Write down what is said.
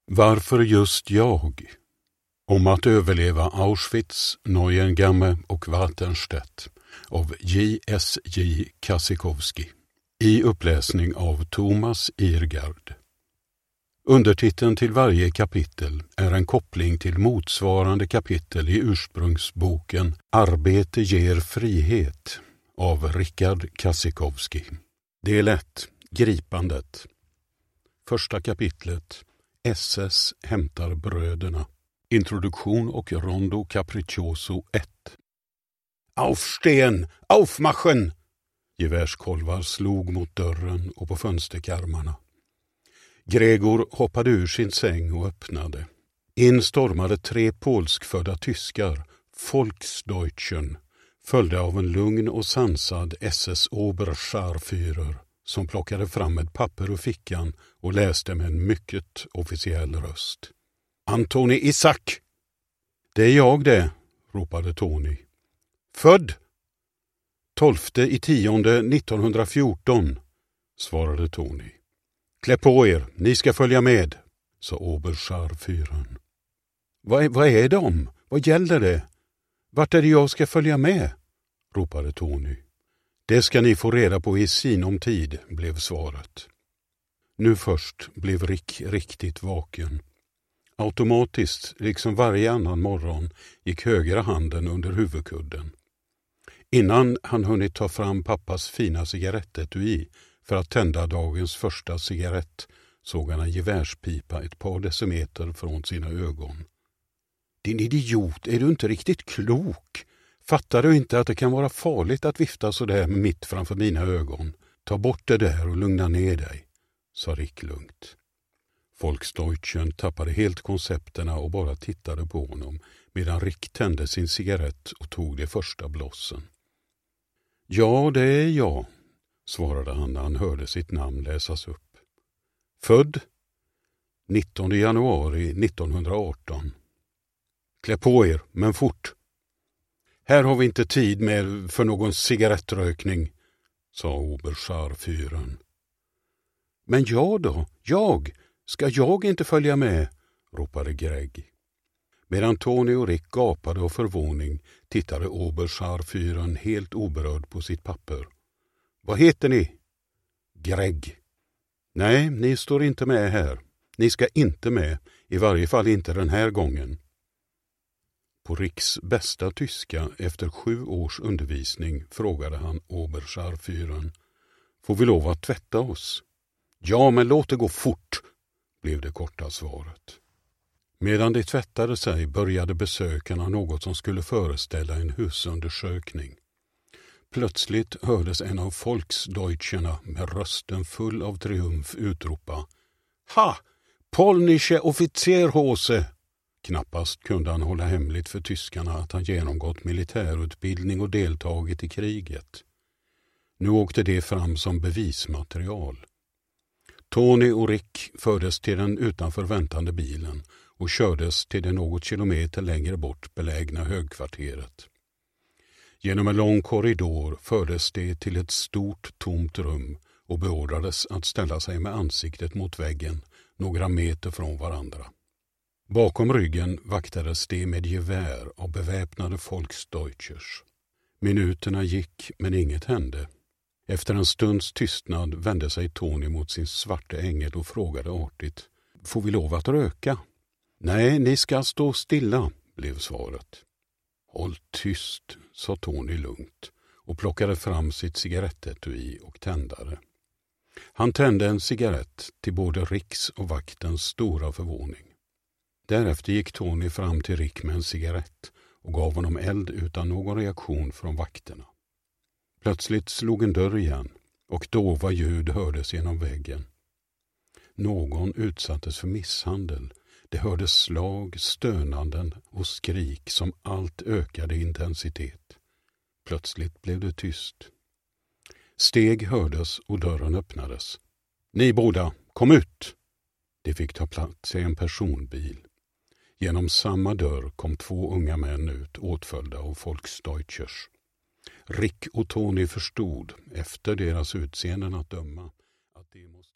Varför just jag? Om att överleva Auschwitz, Neuengamme och Wartenstedt av J.S.J. Kassikowski. I uppläsning av Thomas Irgard. Undertiteln till varje kapitel är en koppling till motsvarande kapitel i ursprungsboken Arbete ger frihet av Richard Kassikowski. Del 1. Gripandet. Första kapitlet. SS hämtar bröderna. Introduktion och Rondo Capriccioso 1. Aufstehen! Aufmachen! Gevärskolvar slog mot dörren och på fönsterkarmarna. Gregor hoppade ur sin säng och öppnade. In stormade 3 polskfödda tyskar, Volksdeutschen, följda av en lugn och sansad SS Oberscharführer som plockade fram ett papper ur fickan och läste med en mycket officiell röst. Antoni Isak! Det är jag det, ropade Tony. Född? 12/10/1914, svarade Tony. Klä på er, ni ska följa med, sa Oberscharführern. Vad är de? Vad gäller det? Vart är det jag ska följa med? Ropade Tony. Det ska ni få reda på i sinom tid, blev svaret. Nu först blev Rick riktigt vaken. Automatiskt, liksom varje annan morgon, gick högra handen under huvudkudden. Innan han hunnit ta fram pappas fina cigarettetui för att tända dagens första cigarett såg han en gevärspipa ett par decimeter från sina ögon. Din idiot, är du inte riktigt klok? Fattar du inte att det kan vara farligt att vifta så där mitt framför mina ögon? Ta bort det där och lugna ner dig, sa Rick lugnt. Volksdeutschen tappade helt koncepterna och bara tittade på honom medan Rick tände sin cigarett och tog det första blossen. Ja, det är jag, svarade han när han hörde sitt namn läsas upp. Född 19 januari 1918. Klä på er, men fort. Här har vi inte tid med för någon cigarettrökning, sa Oberscharführern. Men jag då? Jag? Ska jag inte följa med? Ropade Greg. Medan Tony och Rick gapade av förvåning tittade Oberscharführern helt oberörd på sitt papper. Vad heter ni? Greg. Nej, ni står inte med här. Ni ska inte med, i varje fall inte den här gången. På Ricks bästa tyska efter 7 års undervisning frågade han Oberscharführern. Får vi lov att tvätta oss? Ja, men låt det gå fort, blev det korta svaret. Medan de tvättade sig började besökarna något som skulle föreställa en husundersökning. Plötsligt hördes en av Volksdeutschenerna med rösten full av triumf utropa. Ha! Polnische Offizierhose! Knappast kunde han hålla hemligt för tyskarna att han genomgått militärutbildning och deltagit i kriget. Nu åkte det fram som bevismaterial. Tony och Rick fördes till den utanför väntande bilen och kördes till det något kilometer längre bort belägna högkvarteret. Genom en lång korridor fördes det till ett stort tomt rum och beordrades att ställa sig med ansiktet mot väggen några meter från varandra. Bakom ryggen vaktades det med gevär av beväpnade Volksdeutschers. Minuterna gick men inget hände. Efter en stunds tystnad vände sig Tony mot sin svarte ängel och frågade artigt. Får vi lov att röka? Nej, ni ska stå stilla, blev svaret. Håll tyst, sa Tony lugnt och plockade fram sitt cigarettetui och tändare. Han tände en cigarett till både Ricks och vaktens stora förvåning. Därefter gick Tony fram till Rick med en cigarett och gav honom eld utan någon reaktion från vakterna. Plötsligt slog en dörr igen och dova ljud hördes genom väggen. Någon utsattes för misshandel. Det hördes slag, stönanden och skrik som allt ökade intensitet. Plötsligt blev det tyst. Steg hördes och dörren öppnades. Ni båda, kom ut! De fick ta plats i en personbil. Genom samma dörr kom 2 unga män ut åtföljda av Volksdeutschers. Rick och Tony förstod, efter deras utseenden att döma, att de måste